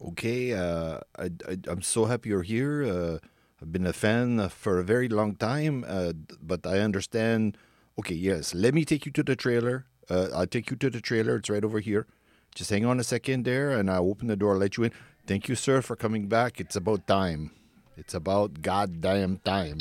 Okay, I'm so happy you're here. I've been a fan for a very long time, but I understand. Okay, yes, let me take you to the trailer. I'll take you to the trailer. It's right over here. Just hang on a second there, and I'll open the door, let you in. Thank you, sir, for coming back. It's about time. It's about goddamn time.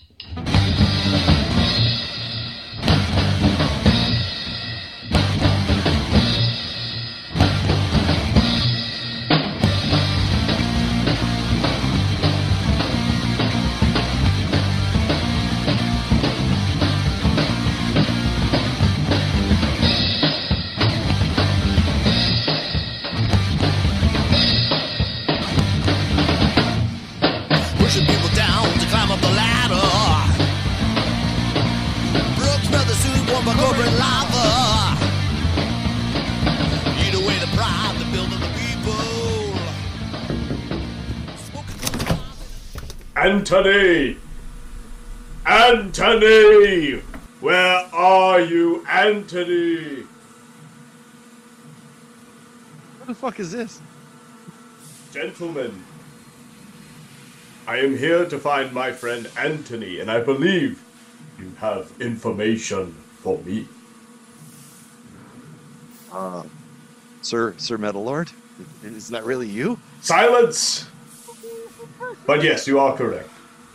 Pushing people down to climb up the ladder. Brooks Brothers suit warm by corporate lava. Eat away the pride, the build of the people. Anthony! Anthony! Where are you, Anthony? What the fuck is this? Gentlemen, I am here to find my friend Anthony, and I believe you have information for me. Sir Metalord? Is that really you? Silence! But yes, you are correct.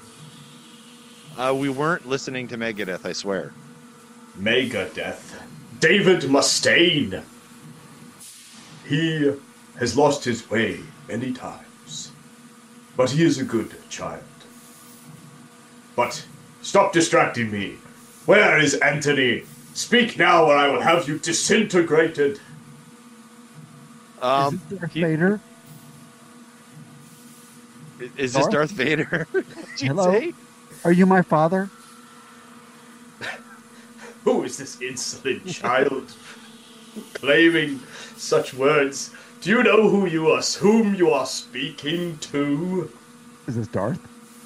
We weren't listening to Megadeth, I swear. Megadeth. David Mustaine. He has lost his way many times, but he is a good child. But stop distracting me. Where is Anthony? Speak now, or I will have you disintegrated. Is this Darth Vader? Is this Darth Vader? What'd you Hello? say? Are you my father? Who is this insolent child claiming such words? Do you know whom you are speaking to? Is this Darth?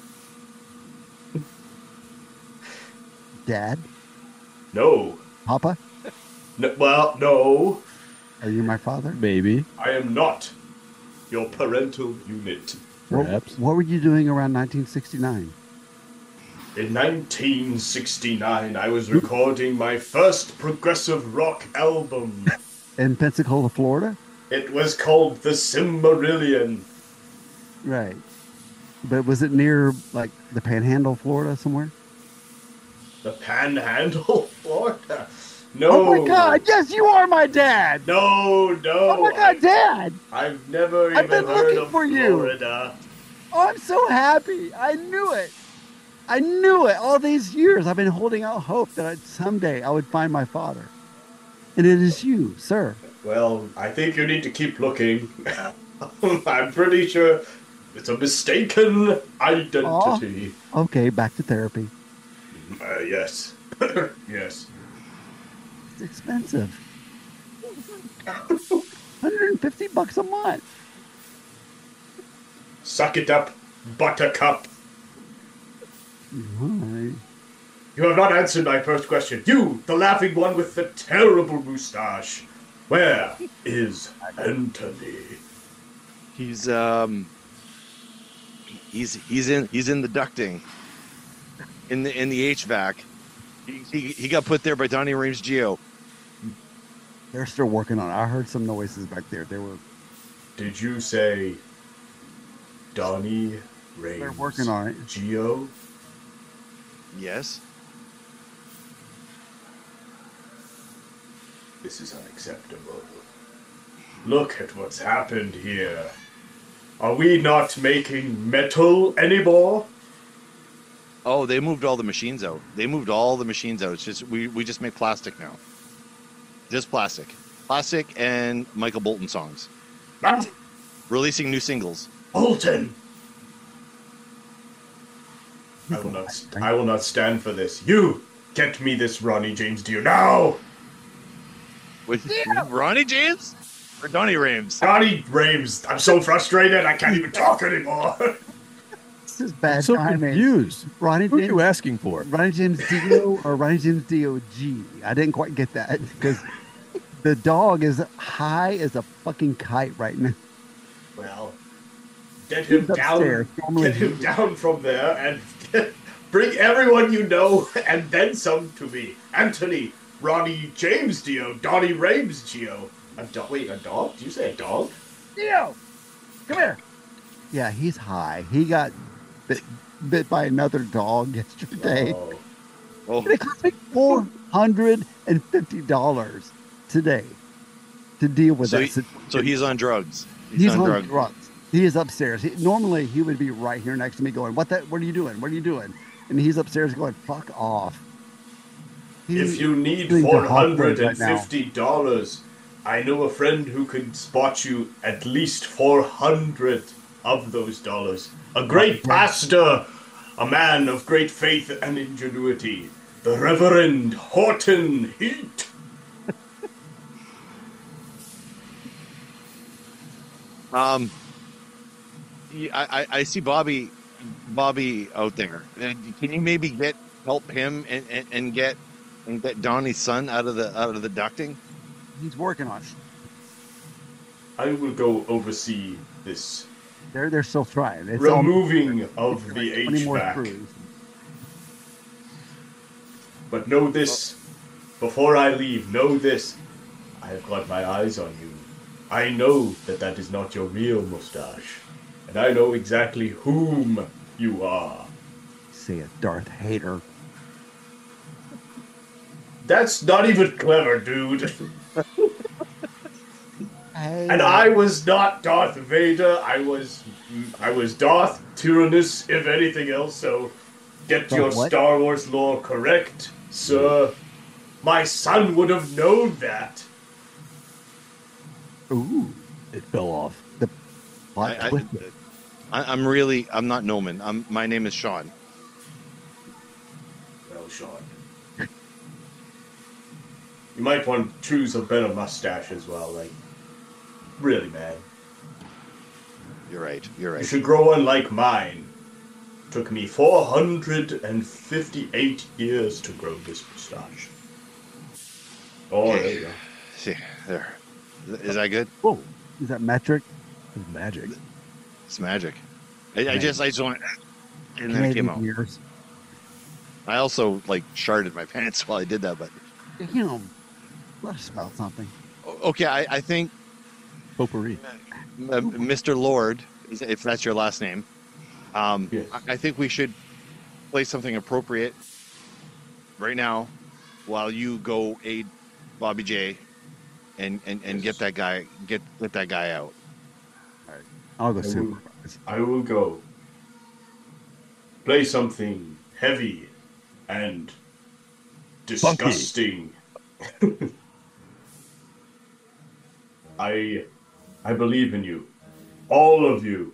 Dad? No. Papa? No. Are you my father? Maybe. I am not your parental unit. Perhaps. What were you doing around 1969? In 1969, I was recording my first progressive rock album. In Pensacola, Florida? It was called The Cimmerillion. Right. But was it near, like, the Panhandle, Florida, somewhere? The Panhandle, Florida? No. Oh, my God. Yes, you are my dad. No. Oh, my God, Dad. I've never I've even been heard looking of for you. Florida. Oh, I'm so happy. I knew it. I knew it. All these years, I've been holding out hope that someday I would find my father. And it is you, sir. Well, I think you need to keep looking. I'm pretty sure it's a mistaken identity. Okay, back to therapy. Yes. Yes. It's expensive. $150 a month. Suck it up, Buttercup. All right. You have not answered my first question. You, the laughing one with the terrible moustache. Where is Anthony? He's in the ducting. In the HVAC. He got put there by Donnie Rames Geo. They're still working on it. I heard some noises back there. They were. Did you say Donnie Rames? They're working on it. Geo? Yes. This is unacceptable. Look at what's happened here. Are we not making metal anymore? Oh, they moved all the machines out. It's just we just make plastic now. Just plastic. Plastic and Michael Bolton songs. Ah, Releasing new singles. Bolton! I will not stand for this. You get me this Ronnie James Dio now! With Ronnie James? Or Donnie Rames? Donnie Rames, I'm so frustrated I can't even talk anymore. This is bad I'm so timing. confused. Ronnie Who are James, you asking for? Ronnie James Dio or Ronnie James Dio G? I didn't quite get that because the dog is high as a fucking kite right now. Well, get him He's upstairs. down. Normally Get him he- down from there and bring everyone you know and then some to me. Anthony, Ronnie James Dio, Donnie Rames Gio. Wait, a dog? Did you say a dog? Theo, come here. Yeah, he's high. He got bit by another dog yesterday. Oh. Oh, And it cost me $450 today to deal with so, that he- situation. so he's on drugs. He's on drugs. He is upstairs. Normally, he would be right here next to me going, What are you doing? What are you doing? And he's upstairs going, fuck off. If you need He's doing Hawkwind right now. $450, I know a friend who can spot you at least 400 of those dollars. A great pastor, a man of great faith and ingenuity, the Reverend Horton Heat. I see Bobby out there. Can you maybe help him and get Donnie's son out of the ducting? He's working on it. I will go oversee this They're still trying. It's removing of almost the 20 more HVAC. screws. But know this, before I leave, know this. I have got my eyes on you. I know that is not your real mustache. And I know exactly whom you are. Say it, Darth Hater. That's not even clever, dude. And I was not Darth Vader. I was Darth Tyrannus, if anything else. So get your What? Star Wars lore correct, sir. My son would have known that. Ooh, it fell off. The plot I- twisted. I'm not Noman. My name is Sean. Well, Sean. You might want to choose a better mustache as well. Like, really, man. You're right. You should grow one like mine. Took me 458 years to grow this mustache. Oh, there you go. See there. Is that good? Whoa, is that metric? It's magic. It's magic. I just want. And then it Canadian came out. years. I also sharded my pants while I did that, but Damn. Let us smell something. okay. I think Potpourri. Mr. Lord, if that's your last name, Yes. I think we should play something appropriate right now while you go aid Bobby J and get that guy out. I'll go I will, supervise. I will go. Play something heavy and disgusting. I believe in you. All of you.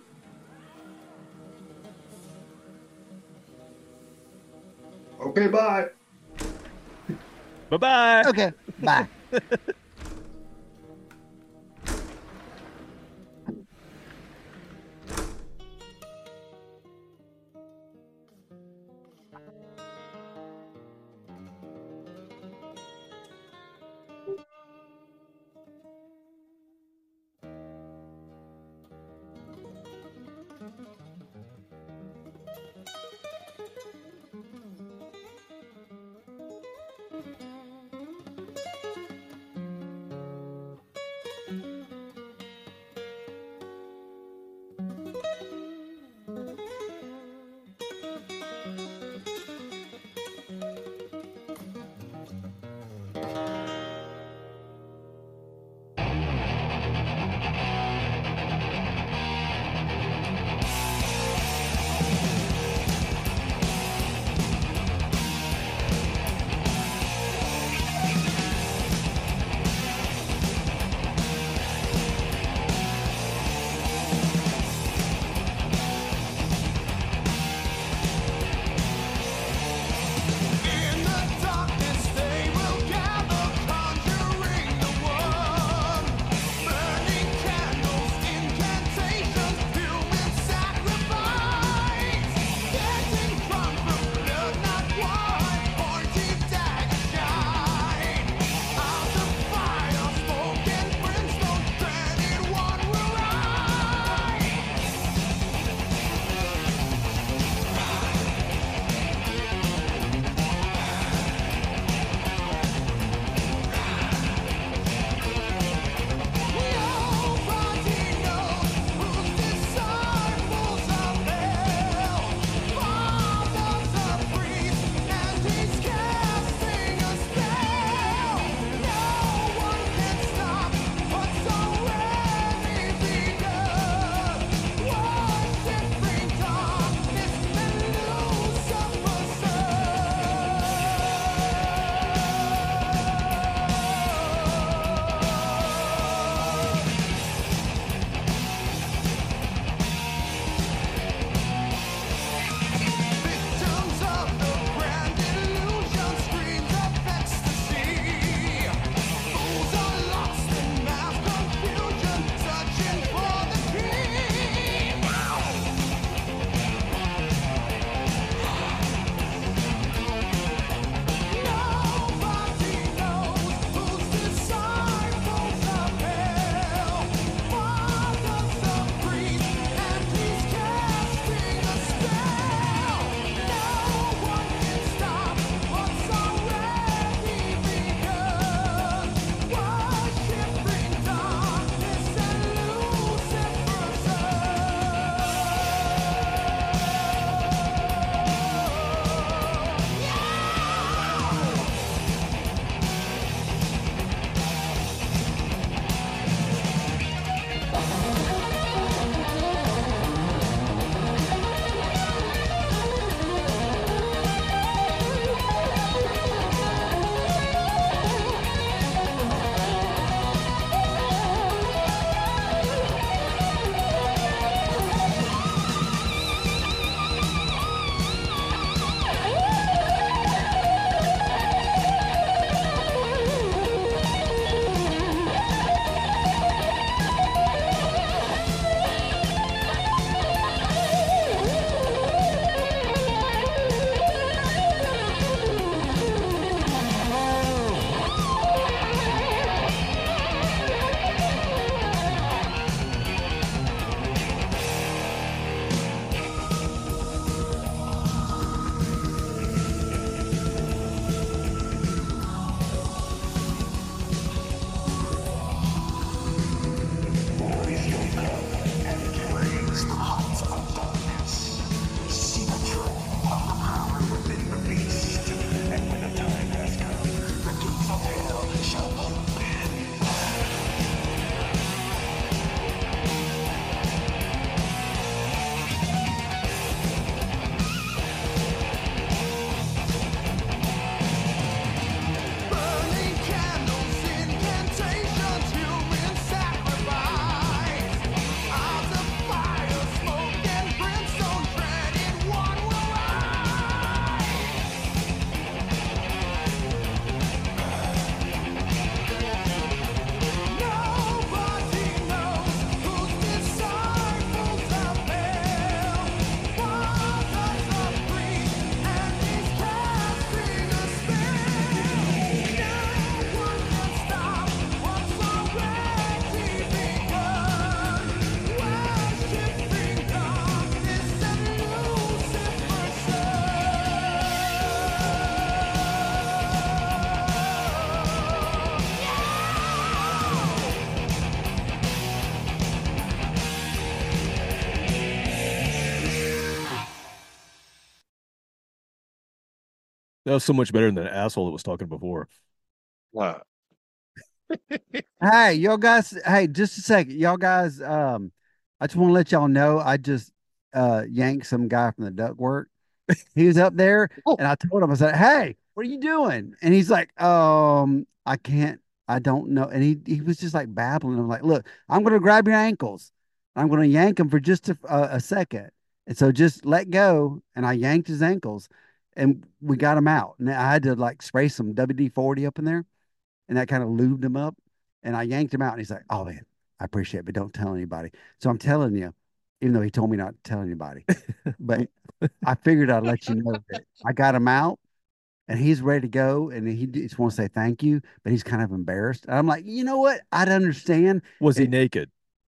Okay, bye. Bye-bye. Okay, bye. That was so much better than the asshole that was talking before. Hey, y'all guys. Hey, just a second, y'all guys. I just want to let y'all know I just yanked some guy from the ductwork. He was up there, Oh. and I told him, I said, "Hey, what are you doing?" And he's like, I can't. I don't know." And he was just like babbling. I'm like, "Look, I'm gonna grab your ankles. I'm gonna yank him for just a second, and so just let go." And I yanked his ankles, and we got him out. And I had to like spray some WD-40 up in there, and that kind of lubed him up. And I yanked him out, and he's like, "Oh man, I appreciate it, but don't tell anybody." So I'm telling you, even though he told me not to tell anybody, but I figured I'd let you know that I got him out, and he's ready to go, and he just wants to say thank you, but he's kind of embarrassed. And I'm like, you know what? I'd understand. Was he naked?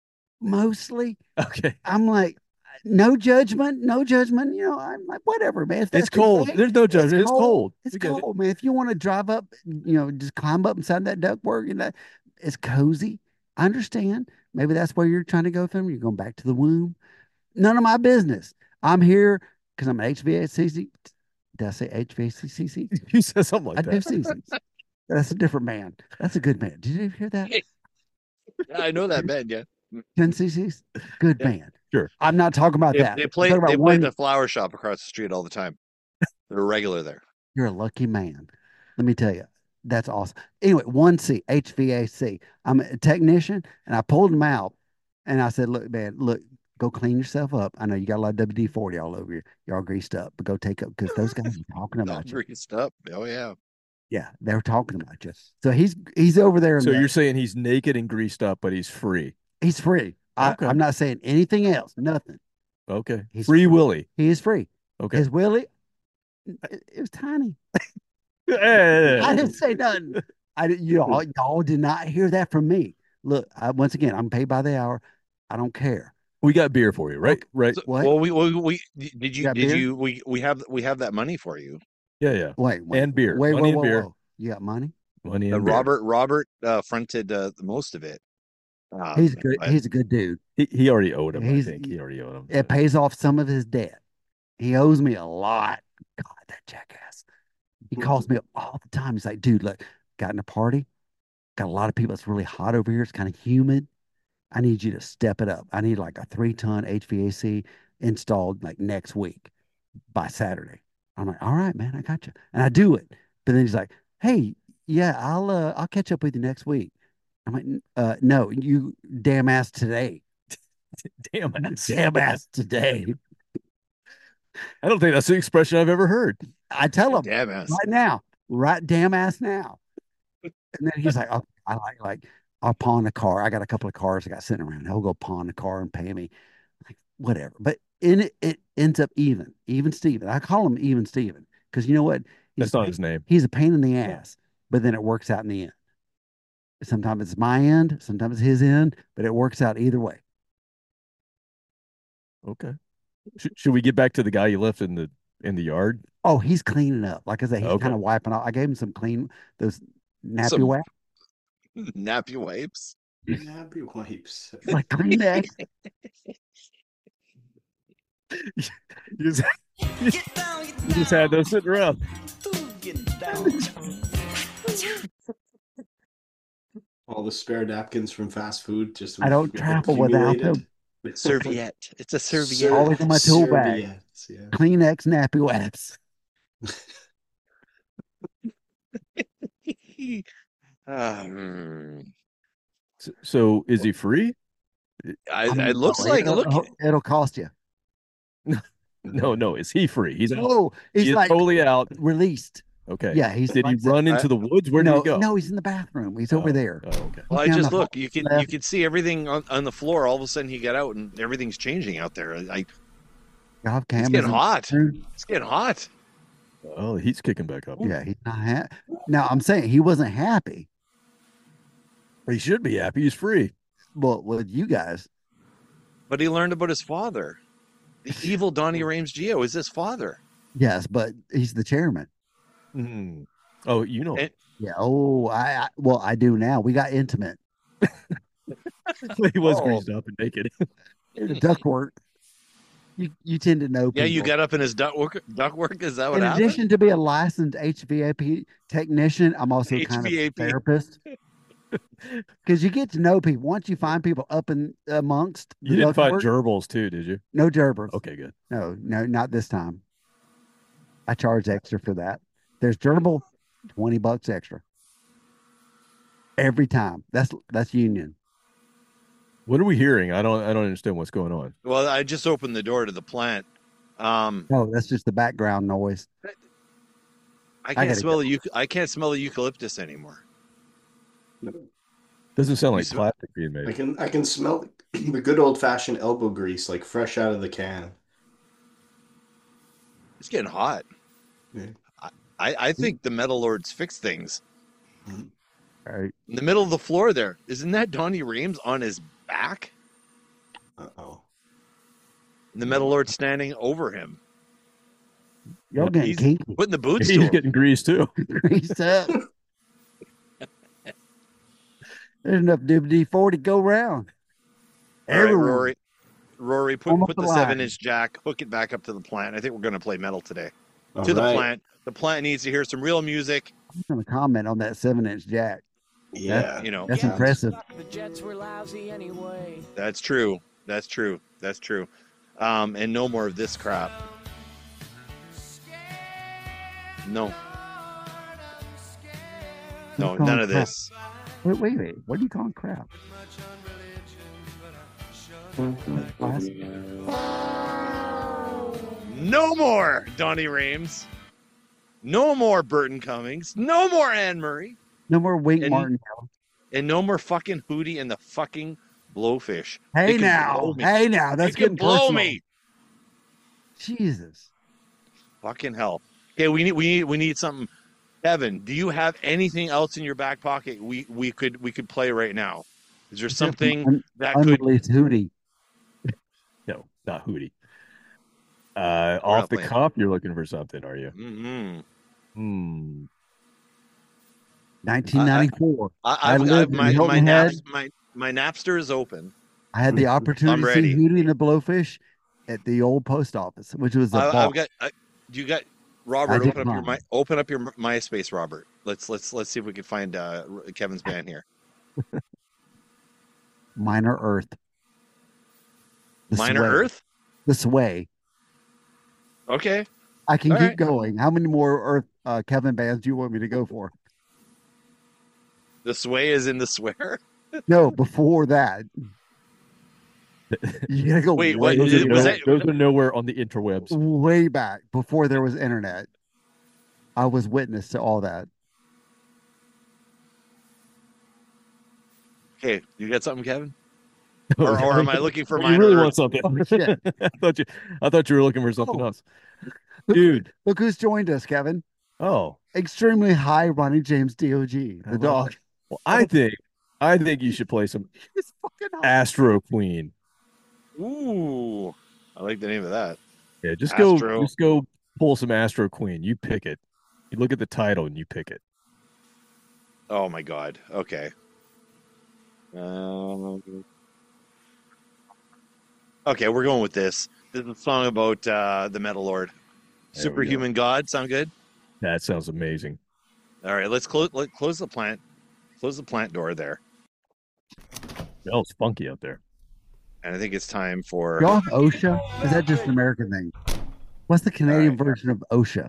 Mostly. Okay. I'm like, no judgment, no judgment. I'm like, whatever, man. If that's It's the cold. case, There's no judgment. It's cold. It's We get it. cold, man. If you want to drive up, just climb up inside that ductwork, it's cozy. I understand. Maybe that's where you're trying to go from. You're going back to the womb. None of my business. I'm here because I'm an HVACC. Did I say HVACCC? You said something like I do that. CCs. That's a different man. That's a good man. Did you hear that? Yeah, I know that band. Yeah, 10 CCs? Good Yeah. man. Sure. I'm not talking about that. they I'm play. talking about They play one. at the flower shop across the street all the time. They're regular there. You're a lucky man. Let me tell you, that's awesome. Anyway, 1C, HVAC. I'm a technician, and I pulled him out, and I said, "Look, man, look, go clean yourself up. I know you got a lot of WD-40 all over you. You're all greased up, but go take up because those guys are talking All about you. greased up. Oh yeah. Yeah, they're talking about you. So he's over there. So you're saying he's naked and greased up, but he's free. He's free. Okay. I'm not saying anything else. Nothing. Okay. He's Free free. Willy. He is free. Okay. His Willie, it was tiny. Hey. I didn't say nothing. Y'all did not hear that from me. Look, once again, I'm paid by the hour. I don't care. We got beer for you, right? Okay. Right. So, What? well, we did you Got beer? we have that money for you. Yeah, yeah. Wait, And beer. Wait, Money whoa, and beer. whoa. You got money? Money and beer. Robert fronted most of it. He's good. but- He's a good dude. He already owed him. I He's- think he already owed him. It pays off some of his debt. He owes me a lot. God, that jackass. He calls me up all the time. He's like, "Dude, look, got in a party. Got a lot of people. It's really hot over here. It's kind of humid. I need you to step it up. I need like a 3-ton HVAC installed like next week by Saturday." I'm like, "All right, man, I got you." And I do it. But then he's like, "Hey, yeah, I'll catch up with you next week." I'm like, "No, you damn ass today. Damn it. Damn ass today." I don't think that's the expression I've ever heard. I tell him Damn ass. right now, right damn ass now. And then he's like, "Okay, I like I'll pawn a car. I got a couple of cars I got sitting around. He'll go pawn the car and pay me." Like, whatever. But in it ends up even Steven. I call him even Steven because you know what? That's not his name. He's a pain in the ass, but then it works out in the end. Sometimes it's my end, sometimes it's his end, but it works out either way. Okay. Should we get back to the guy you left in the yard? Oh, he's cleaning up. Like I said, he's Okay. kind of wiping off. I gave him some clean those nappy Some- wipes, Nappy wipes. Nappy wipes. like Kleenex. You just had those sitting around. All the spare napkins from fast food. Just I don't travel without them. Serviette. It's a serviette. Always in my tool bag. Serviettes, yeah. Kleenex nappy wipes. Um, So is he free? it looks No, like look. it'll cost you. No. Is he free? He's out. Oh, he's He's like totally out. released. Okay. Yeah, he's Did he like- run into the woods? Where did no, he go? No, he's in the bathroom. He's over there. Oh, okay. Well, I Down just the look. hall You can left. see everything on the floor. All of a sudden, he got out and everyth's changing out there. God, It's cameras getting in the hot. bathroom. It's getting hot. Oh, the heat's kicking back up. Yeah, he's not happy. Now I'm saying he wasn't happy. He should be happy. He's free. Well, with you guys, But he learned about his father. The evil Donnie Rames Geo is his father. yes, but he's the chairman. Hmm. Oh, you know. And- Yeah. Oh, I do now. We got intimate. He was Oh. greased up and naked. The ductwork. You tend to know people. Yeah, you got up in his ductwork. Is that what In happened? addition to being a licensed HVAP technician, I'm also kind of a HVAP. therapist. Because you get to know people. Once you find people up in amongst the You didn't find ductwork, gerbils too, did you? no gerbils. Okay, good. No, not this time. I charge extra for that. There's gerbil, $20 extra. Every time. That's union. What are we hearing? I don't understand what's going on. Well, I just opened the door to the plant. No, that's just the background noise. I can't gotta smell I can't smell the eucalyptus anymore. Doesn't sound like You smell- plastic being made. I can smell the good old fashioned elbow grease, like fresh out of the can. It's getting hot. Yeah. I think the Metal Lords fix things. All right. In the middle of the floor there. Isn't that Donnie Reams on his back? Uh-oh. And the Metal Lord standing over him. Y'all getting He's kinky. putting the boots to He's him. getting greased too. Greased up. There's enough WD-40 to go around. All right, Everyone. Rory, put Almost the alive. 7-inch jack, hook it back up to the plant. I think we're going to play metal today. All to the right. plant. The plant needs to hear some real music. I'm going to comment on that 7-inch jack. Yeah. You know, That's impressive. The Jets were lousy anyway. that's true. That's true. That's true. And no more of this crap. No. No, What's none on of crap? this. Wait. What are you calling crap? Plastic? No more Donnie Reams. No more Burton Cummings. No more Anne Murray. No more Wink And- Martindale. And no more fucking Hootie and the fucking Blowfish. Hey They can blow now. me. That's They can getting blow personal. me. Jesus. Fucking hell. Okay, we need something. Kevin, do you have anything else in your back pocket we could play right now? Is there something that could Unreleased Hootie. No, not Hootie. Off the playing. cuff, you're looking for something, are you? Mhm. 1994. I've lived in my Hilton Head. my Napster is open. I had the opportunity to ready. see Hootie and the Blowfish at the old post office, which was a I've vault. got you got I Robert, did open up your MySpace, Robert. Let's see if we can find Kevin's band here. Minor Earth. The Minor Sway. Earth? The Sway. Okay. I can All keep right. going. How many more Earth Kevin bands do you want me to go for? The Sway is in the swear. No, before that. You gotta go Wait, way, what- Those, are was no- that- those are nowhere on the interwebs. way back before there was internet. I was witness to all that. Okay, you got something, Kevin? Or am I looking for You Minor really Earth? want something? Oh, shit. I thought you were looking for something Oh. else, dude. Look who's joined us, Kevin. Oh, Extremely high Ronnie James DOG, the love dog. well, I think you should play some He's fucking hot. Astro Queen. Ooh, I like the name of that. Yeah, just Astro. go pull some Astro Queen. You pick it. You look at the title and you pick it. Oh my God. Okay. Okay, we're going with this. This is a song about the Metal Lord. There we go. Superhuman God. Sound good? That sounds amazing. All right, let's close the plant. Close the plant door there. Smells funky out there. And I think it's time for Y'all have OSHA? Is that just an American thing? What's the Canadian version of OSHA?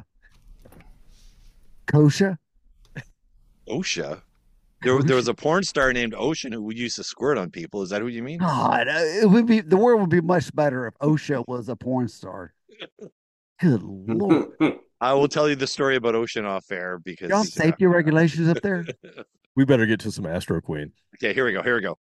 Kosha? OSHA. There was a porn star named Ocean who used to squirt on people. Is that what you mean? God, the world would be much better if OSHA was a porn star. Good lord. I will tell you the story about Ocean off air because Y'all have safety regulations up there? We better get to some Astro Queen. Okay, here we go. Here we go.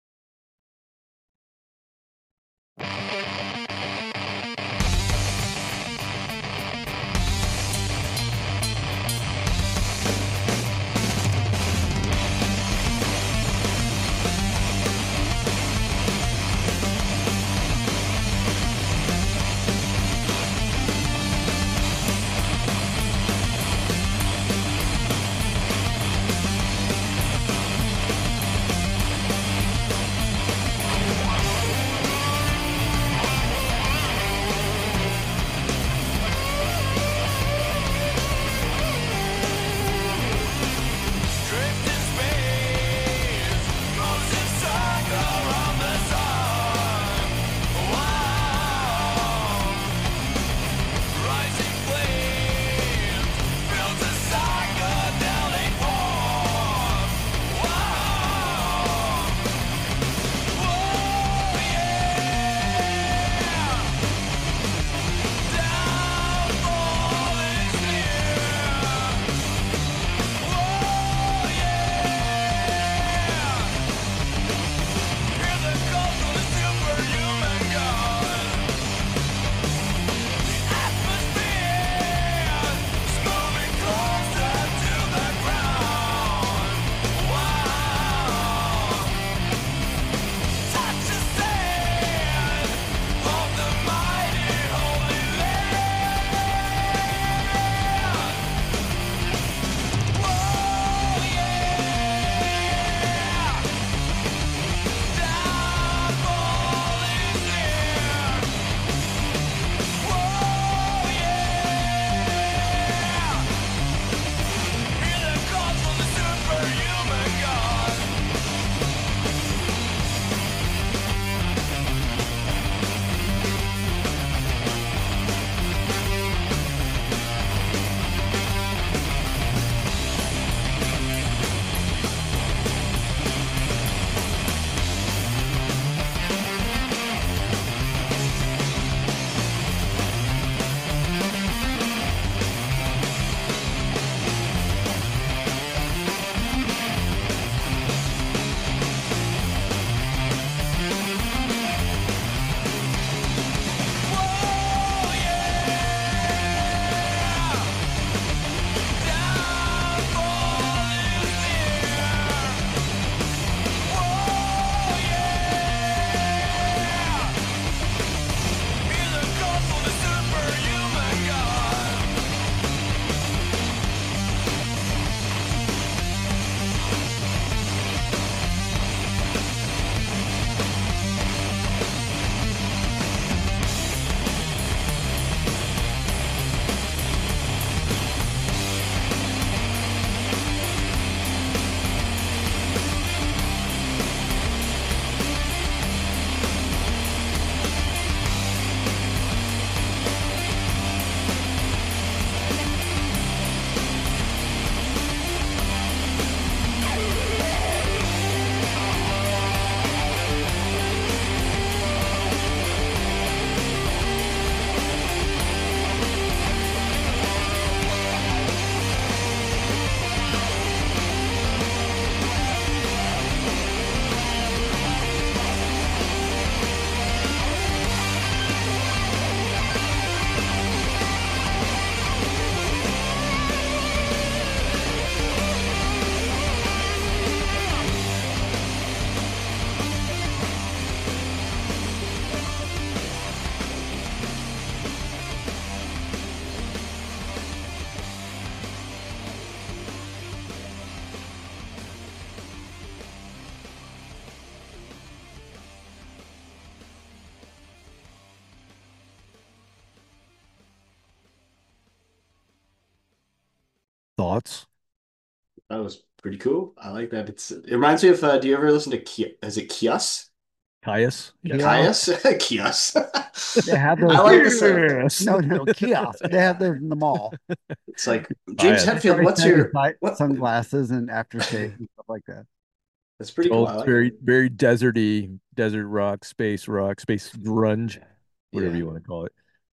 Thoughts? That was pretty cool. I like that. It reminds me of. Do you ever listen to Is it Kios? Caius? Yes. Kios? Kios. They have those. I like the sound. Yes. No, kiosk. They have those in the mall. It's like James Caius. Hetfield. What's your what? Sunglasses and aftershave and stuff like that? That's pretty cool. Well, I it's like very, it. very deserty, desert rock, space grunge, whatever Yeah. you want to call it.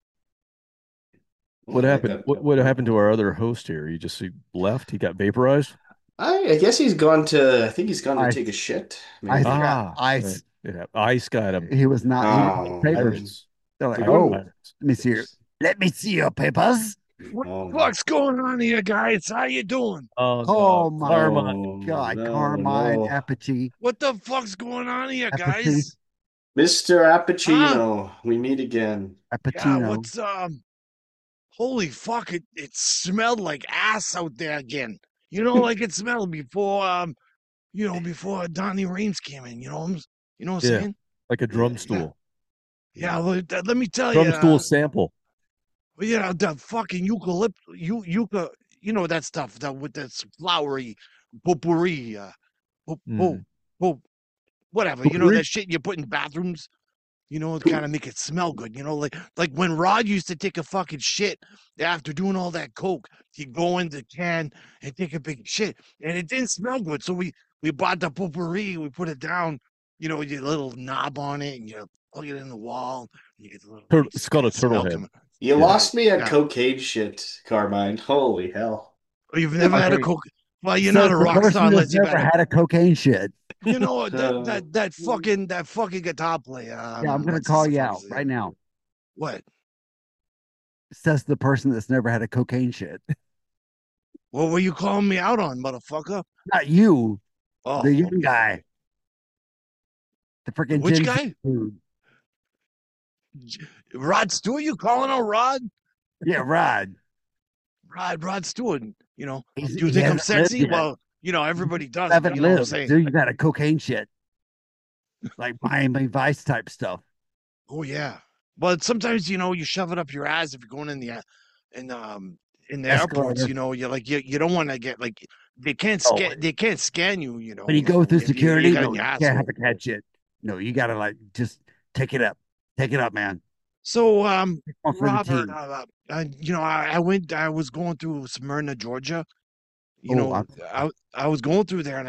I What like happened? that. What happened to our other host here? He left? He got vaporized? I guess he's gone to. I think he's gone to Ice. take a shit. Ice Maybe. got ice. Ice got him. He was not. He Oh, was papers. Pirates. They're like, They're oh, going- let me see your. Let me see your papers. What Oh, the fuck's going on here, guys? How you doing? Oh, Oh no. my Carmine. God, no, Carmine no. Apogee. What the fuck's going on here, Apathy. guys? Mr. Appuccino, we meet again. Yeah, Apatino. what's holy fuck, it smelled like ass out there again. You know, like it smelled before before Donnie Reigns came in, you know what I'm Yeah. saying? Like a drum stool. Yeah, well, let me tell Drum you. stool sample. Well, yeah, the fucking yucca, you know that stuff that with that flowery potpourri, whatever, you know Potpourri? that shit you put in bathrooms, you know, to kind of make it smell good, you know, like when Rod used to take a fucking shit after doing all that coke, he'd go in the can and take a big shit, and it didn't smell good, so we bought the potpourri, we put it down, you know, with your little knob on it, and you plug it in the wall, and you get the little It's called a smell turtle head. coming. You Yeah. lost me at Yeah. cocaine shit, Carmine. Holy hell. Oh, you've never had a Okay. coke. Well, you're Says not a the rock person star unless that's you've never had had a cocaine shit. you know Uh, that fucking guitar player. Yeah, I'm gonna what's call the you fuck out is it? right now. What? Says the person that's never had a cocaine shit. What were you calling me out on, motherfucker? Not you, Oh, the young okay. guy, the freaking Which Gen Z guy? dude. Rod Stewart? You calling out Rod? Yeah, Rod. Rod Stewart. You know, He's- do you he think I'm hasn't lived sexy? yet. Well, you know, everybody does. Haven't You know what I'm lived, saying? dude. You got a cocaine shit, like Miami Vice type stuff. Oh yeah. But sometimes you know you shove it up your ass if you're going in the airports. Escalator. You know, you're like you don't want to get like they can't Oh. scan you. You know, When you go through if you security, got it in no, your you can't asshole. have a cat shit. No, you gotta like just take it up, man. So, One for the Robert, team. I was going through Smyrna, Georgia. You Oh, know, I was going through there and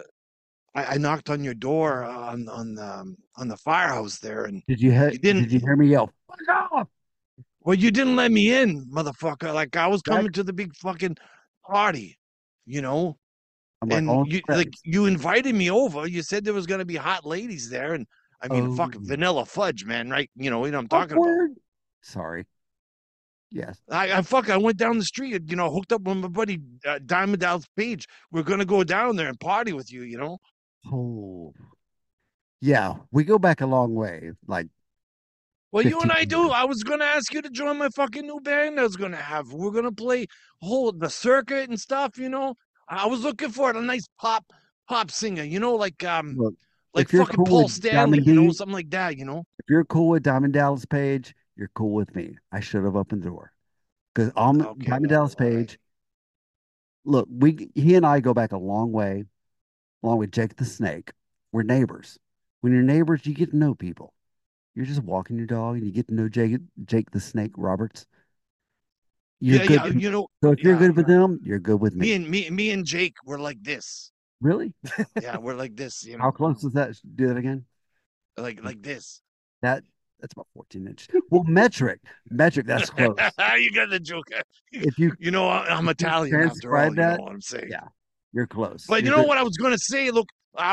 I knocked on your door on the firehouse there, and Did you didn't. Did you hear me yell? Fuck off! Well, you didn't let me in, motherfucker. Like I was coming to the big fucking party, you know, I'm like, and oh, you invited me over. You said there was gonna be hot ladies there, and I mean, fucking Oh. vanilla fudge, man, right? You know what I'm talking about. awkward. Sorry. Yes. I went down the street, you know, hooked up with my buddy Diamond Dallas Page. We're gonna go down there and party with you, you know. Oh, yeah. We go back a long way. Like, Well, you and 15 I do. I was gonna ask you to join my fucking new band. We're gonna play the circuit and stuff, you know. I was looking for a nice pop singer, you know, like look, like if you're fucking cool Paul with Stanley, Diamond you know, D, something like that, you know. if you're cool with Diamond Dallas Page, you're cool with me. I should have opened the door because Okay, Diamond well, Dallas all right. Page. Look, he and I go back a long way, along with Jake the Snake. We're neighbors. When you're neighbors, you get to know people. You're just walking your dog, and you get to know Jake the Snake Roberts. You're Yeah, good. yeah, you know. So if you're Yeah, good with them, you're good with me. me and Jake were like this. Really? Yeah, we're like this, you How know, close is that? Do that again. like this. That's about 14 inches. Well, metric, that's close. You got the joke. If you You know, I'm if you Italian after all. transcribe You know that, what I'm saying? yeah, you're close. But you You're know good. what I was gonna say? Look,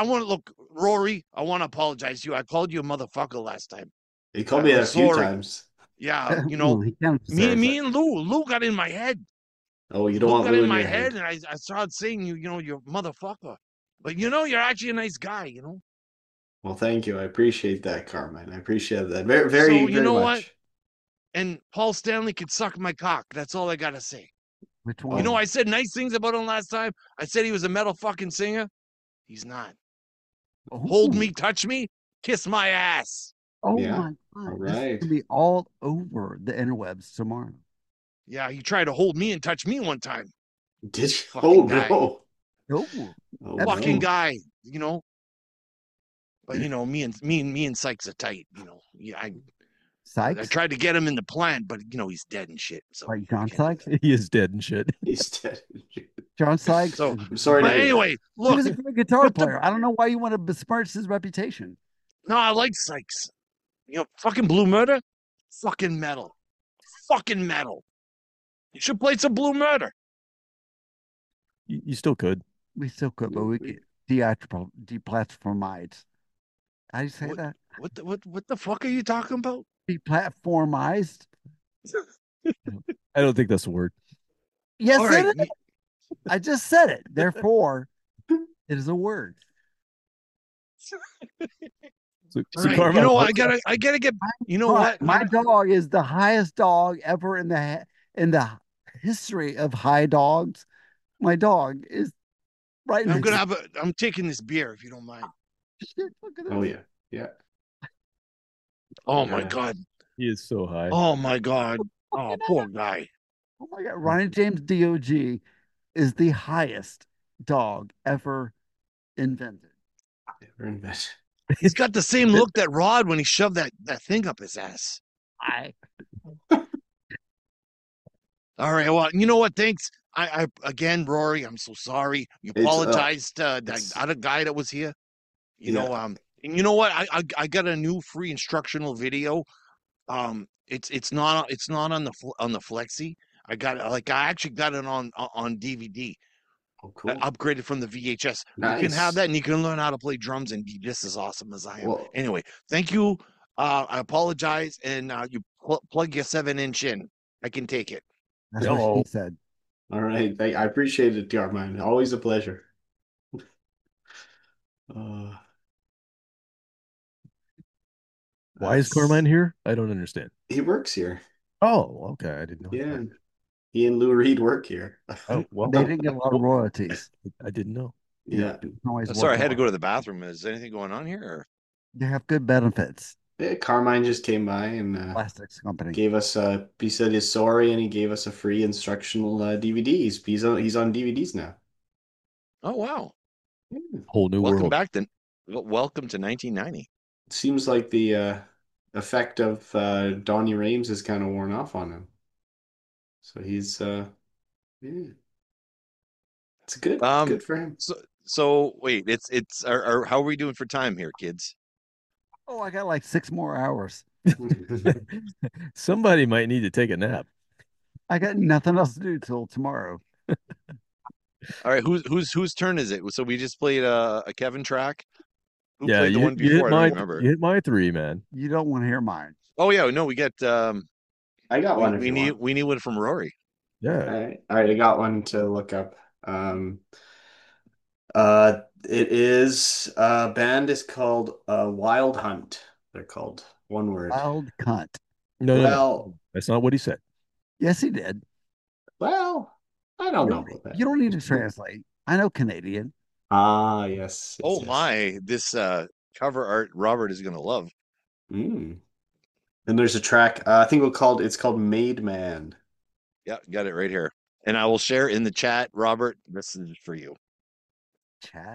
Rory. I want to apologize to you. I called you a motherfucker last time. You called me that a few Sorry. times. Yeah, you Well, know, he kind of me deserves it. and Lou got in my head. Oh, you don't Lou want got Lou in in my your head, head. and I started saying you know, you're a motherfucker. But you know, you're actually a nice guy. You know. Well, thank you. I appreciate that, Carmine. I appreciate that very, So very, you very know much. what? And Paul Stanley could suck my cock. That's all I gotta say. Which Oh. one? You know, I said nice things about him last time. I said he was a metal fucking singer. He's not. Hold Ooh. me, touch me, kiss my ass. Oh Yeah. my God. All This is right. gonna be all over the interwebs tomorrow. Yeah, he tried to hold me and touch me one time. Did you? Fucking Oh guy. no. Oh, Oh, That's Fucking no. guy, you know. But you know, me and Sykes are tight. You know, yeah, I Sykes, tried to get him in the plant, but you know he's dead and shit. So like I John can't do Sykes. that. He is dead and shit. He's dead. John Sykes. So, I'm sorry to but hear that. anyway, He look, was a great guitar what the- player. I don't know why you want to besmirch his reputation. no, I like Sykes. You know, fucking Blue Murder, fucking metal, fucking metal. You should play some Blue Murder. You still could. We still could, but we could deplatformized. How do you say What- that? What the fuck are you talking about? Deplatformized. I don't think that's a word. Yes, All right, it is. I just said it. Therefore, it is a word. So, all so right, Carmine, you know what? I gotta get. You know what? My dog is the highest dog ever in the history of high dogs. My dog is right I'm next gonna to- have a. I'm taking this beer if you don't mind. Shit, look at this. Oh yeah. Yeah. Oh my Yeah. god. he is so high. Oh my god. Oh, poor guy. Oh my God. Ronnie James DOG is the highest dog ever invented. We're in bed. He's got the same look that Rod when he shoved that thing up his ass. All right. Well, you know what? Thanks. I again, Rory. I'm so sorry. You It's, apologized to that it's- other guy that was here. You Yeah. know, and you know what? I got a new free instructional video. It's not on the Flexi. I actually got it on DVD. Oh, cool. Upgraded from the VHS. You can Nice. have that, and you can learn how to play drums and be just as awesome as I am. Well- Anyway, thank you. I apologize, and you plug your 7-inch in. I can take it. That's what No. he said. All right. I appreciate it, Carmine. Always a pleasure. Uh, Why is that's- Carmine here? I don't understand. He works here. Oh, okay. I didn't know. Yeah. He and Lou Reed work here. Oh, well, They didn't get a lot of royalties. I didn't know. Yeah. You can always Sorry, I work had to on go it. to the bathroom. Is anything going on here? Or? They have good benefits. Yeah, Carmine just came by and Plastics company. gave us he said he's sorry and he gave us a free instructional DVDs. He's on DVDs now. Oh wow! Whole new Welcome world. back to 1990. Seems like the effect of Donnie Rames is kind of worn off on him. So he's yeah. It's good. Good for him. So wait, it's how are we doing for time here, kids? Oh, I got like 6 more hours. Somebody might need to take a nap. I got nothing else to do till tomorrow. All right, whose turn is it? So we just played a Kevin track. Who Yeah, played the one you hit before? I don't my remember. you hit my 3, man. You don't want to hear mine. Oh yeah, no, we got I got one if we you need want. we need one from Rory. Yeah. All right, I got one to look up. It is band is called Wild Hunt. They're called one word. Wild cunt. No, no, no. Well, That's not what he said. Yes, he did. well, I don't know You about that. you don't need to translate. I know Canadian. Ah, yes. Oh yes. my, this cover art Robert is gonna love. Mm. And there's a track. I think it's called Made Man. Yeah, got it right here. And I will share in the chat, Robert. This is for you. Chat.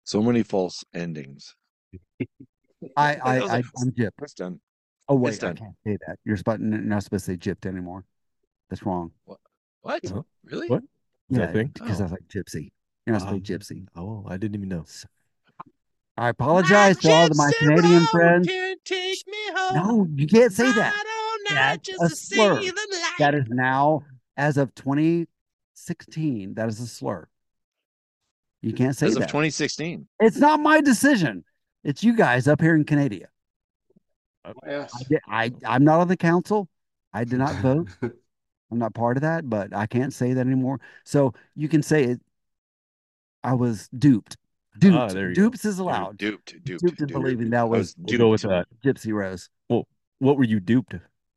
So many false endings. I'm gypped. It's done. Oh It's wait, I done. can't say that. You're not supposed to say gypped anymore. That's wrong. What? Huh? Really? What? Is that a thing? because Oh. I was like gypsy. You're not supposed to say gypsy. Oh, I didn't even know. I apologize to all of my Canadian friends. Take me home. No, you can't say that. Right all That's night just a to see slur. the light. That is now, as of 2016, that is a slur. You can't say As of that. 2016. It's not my decision. It's you guys up here in Canada. Yes. I'm not on the council. I did not vote. I'm not part of that, but I can't say that anymore. So you can say it. I was duped. Duped. There you go. Dupes is allowed. Duped. Duped in believing that was We'll go with that. Gypsy Rose. Well, what were you duped?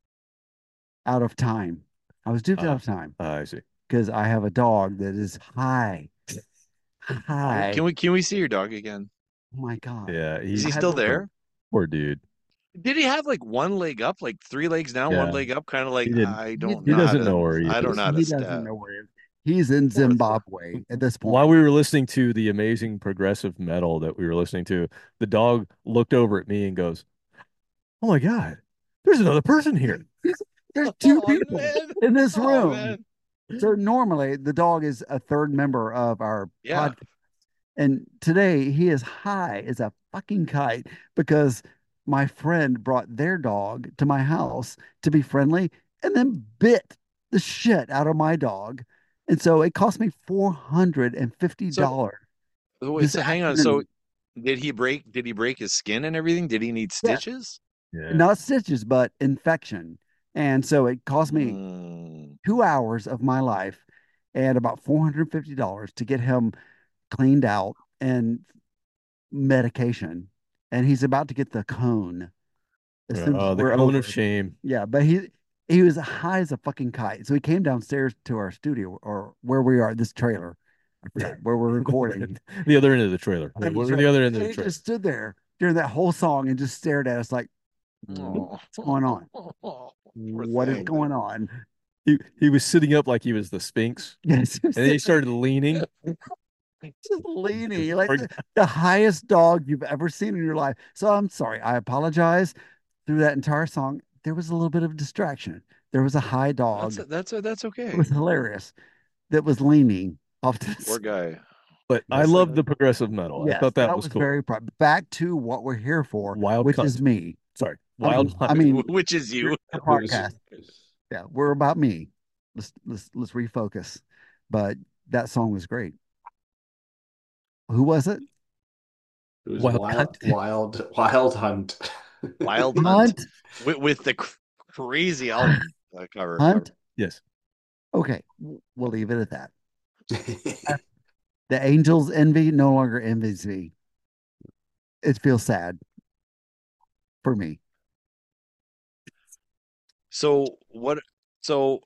Out of time. I was duped out of time I see. because I have a dog that is high. High. Can we see your dog again? Oh my God. Yeah, Is he I had still to- there? Poor dude. Did he have like one leg up, like 3 legs down, Yeah. one leg up, kind of like He didn't- I don't he know. doesn't how to, know where he I don't is. know how to He step. doesn't know where he is. He's in Zimbabwe at this point. While we were listening to the amazing progressive metal that we were listening to, the dog looked over at me and goes, "Oh my God, there's another person here." There's two Oh, people man. in this Oh, room. man. So normally the dog is a third member of our Yeah. podcast. And today he is high as a fucking kite because my friend brought their dog to my house to be friendly and then bit the shit out of my dog. And so it cost me $450. Wait, This so hang on. So afternoon. did he break his skin and everything? Did he need Yeah. stitches? Yeah. Not stitches, but infection. And so it cost me Mm. 2 hours of my life and about $450 to get him cleaned out and medication. And he's about to get the cone as soon as The we're cone over. of shame. Yeah, but he was high as a fucking kite. So he came downstairs to our studio or where we are, this trailer. I forgot where we're recording. The other end of the trailer. And We're the other end of and the he trailer. just stood there during that whole song and just stared at us like, Oh. what's going on? Poor What is thing. going on? He was sitting up like he was the Sphinx, Yes, and then he started leaning. just leaning like Or- the highest dog you've ever seen in your life. So I'm sorry. I apologize. Through that entire song, there was a little bit of distraction. There was a high dog. That's okay. It was hilarious. That was leaning off to the Poor guy. But I Yes, love the progressive metal. I Yes, thought that was cool. very proud. Back to what we're here for, Wild which cunt. is me. Sorry, I wild. mean, I mean, Which is you. the podcast. Yeah, we're about me. Let's refocus. But that song was great. Who was it? It was Wild Wild Hunt. Wild Hunt? Hunt with the crazy album cover. Hunt? Yes. Okay, we'll leave it at that. The Angels envy no longer envies me. It feels sad for me. So what? So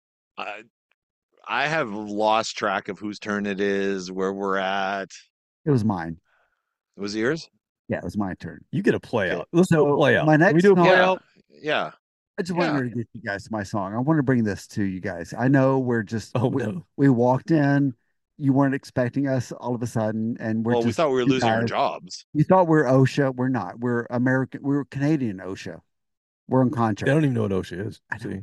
I have lost track of whose turn it is, where we're at. It was mine. It was yours? Yeah, it was my turn. You get a play Okay. out. Let's do So a play out. my Can we next do a play song- Yeah. out? Yeah. I just Yeah. wanted to get you guys to my song. I want to bring this to you guys. I know we're just Oh, we, no. we walked in. You weren't expecting us all of a sudden, and we're Well, we just thought we were two losing our guys. jobs. You thought we're OSHA. We're not. We're American. We're Canadian OSHA. We're on I contract. don't even know what OSHA is. I know. See,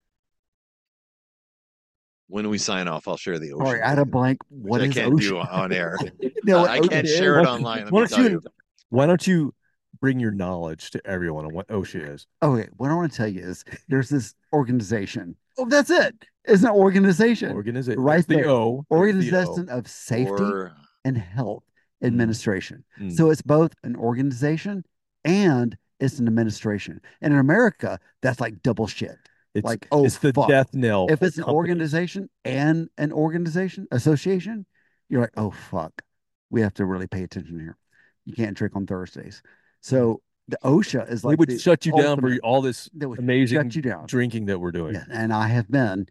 When we sign off, I'll share the ocean. Sorry, I had a blank. which What I is can't do OSHA? on air. No, what I can't OSHA share is. it online. Let why me don't tell you- you. why don't you bring your knowledge to everyone on what OSHA is? Okay, what I want to tell you is there's this organization. Oh, that's it. It's an organization. Organization. Right That's the there. O. That's the O. Organization of Safety Or and Health Administration. Mm. So it's both an organization and it's an administration. And in America, that's like double shit. It's like, oh, it's the fuck. death knell. If for it's an companies. organization and an organization association, you're like, oh fuck, we have to really pay attention here. You can't drink on Thursdays. So the OSHA is They like would the shut you down for ultimate- all this they would amazing shut you down. drinking that we're doing. Yeah, and I have been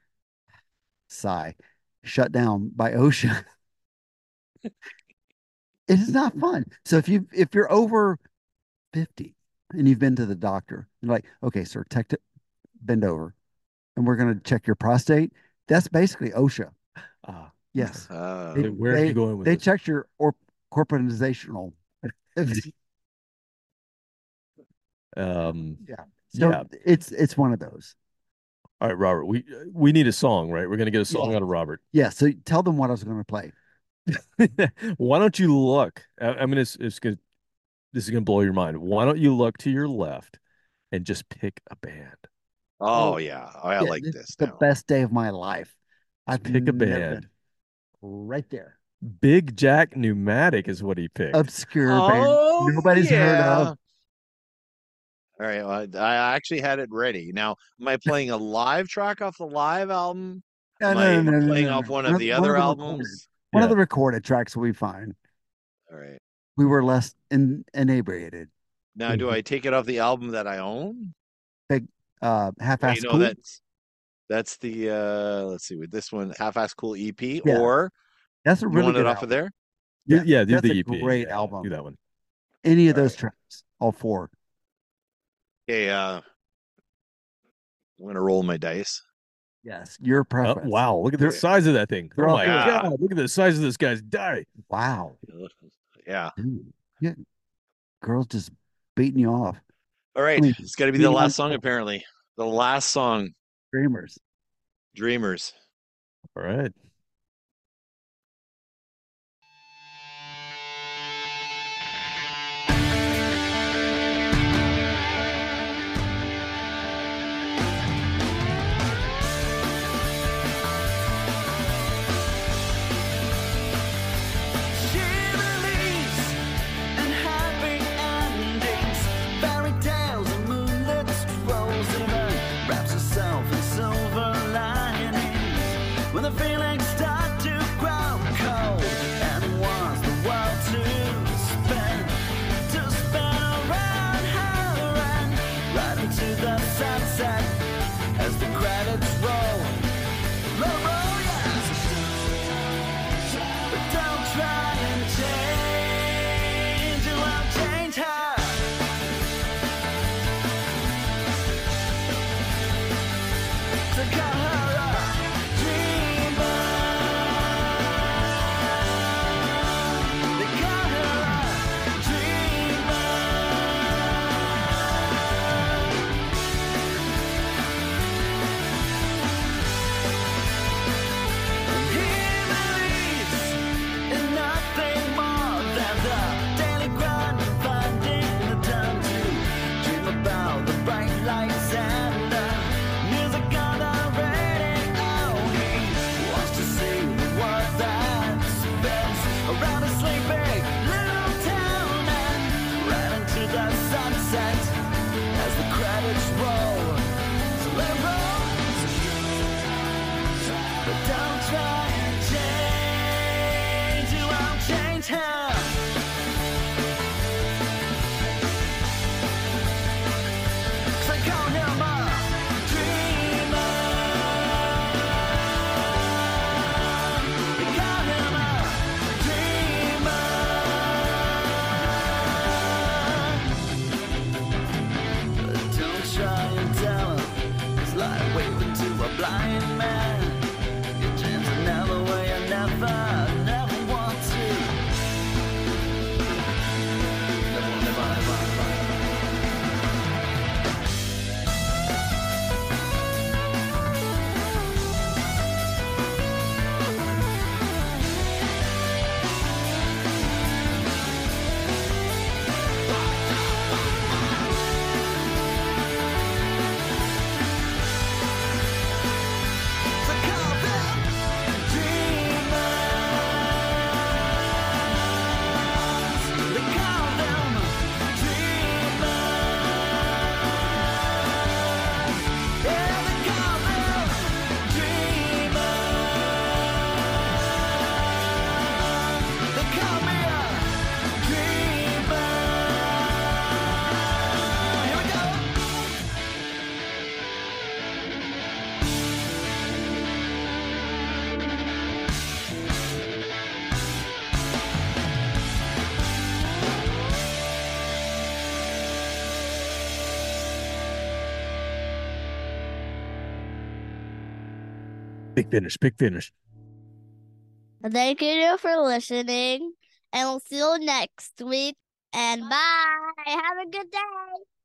shut down by OSHA. It is not fun. So if you're over 50 and you've been to the doctor, you're like, okay, sir, bend over, and we're gonna check your prostate. That's basically OSHA. Ah, Yes. uh, They- where are you going with They this? checked your corporatizational. Um, Yeah. So yeah. it's one of those. All right, Robert. We need a song, right? We're gonna get a song Yeah. out of Robert. Yeah. So tell them what I was going to play. Why don't you look? I mean, it's gonna this is gonna blow your mind. Why don't you look to your left and just pick a band? Oh yeah, I Yeah, like this this is the now. best day of my life. I've Pick a never band. right there. Big Jack Pneumatic is what he picked. Obscure band Oh nobody's heard yeah. of. All right, well, I actually had it ready. Now, am I playing a live track off the live album? No, Am no, I no, no, no, playing no, off no. one of the One other of the recorded, albums? one of Yeah. the recorded tracks will be fine. All right. We were less inebriated. Now, do I take it off the album that I own? Big half-ass Wait, no, cool. that's the let's see, with this one, Half-Ass Cool EP, Yeah. or That's a you really want good it off album. of there? Yeah, do that's the a EP. great Yeah, album. do that one. Any of All those right. tracks, all four. Okay, I'm gonna roll my dice. Yes, your preference. Wow, look at the size of that thing. They're Oh all my good. God, look at the size of this guy's die. Wow. Yeah. Dude. Yeah. Girls just beating you off. All right, I mean, it's got to be the beating last on song apparently. The last song, Dreamers. Dreamers. All right. And happy endings, fairy tales and moonlit strolls, even wraps herself in silver linings. When the feelings start to grow cold, and wants the world to spin around her and right into the sunset as the credits roll. Let 'em roll, yes. But don't try and change, you won't change her. So call her a dreamer. They call her a dreamer. He believes in nothing more than the daily grind and finding the time to dream about the bright lights and the music on the radio. He wants to see the world that spins around a sleepy little town and right into the sunset as the credits roll. So let 'em roll. But don't try and change, you won't change her. 'Cause I call him a dreamer. They call him a dreamer. But don't try and tell him it's like waving to a blind man. Your dreams are never where you never want to. Never. So call them dreamers. They call them dreamers. Yeah, they call them dreamers. They call me a dreamer. Here we go. Big finish. Big finish. Thank you for listening. and we'll see you next week. And bye. Have a good day.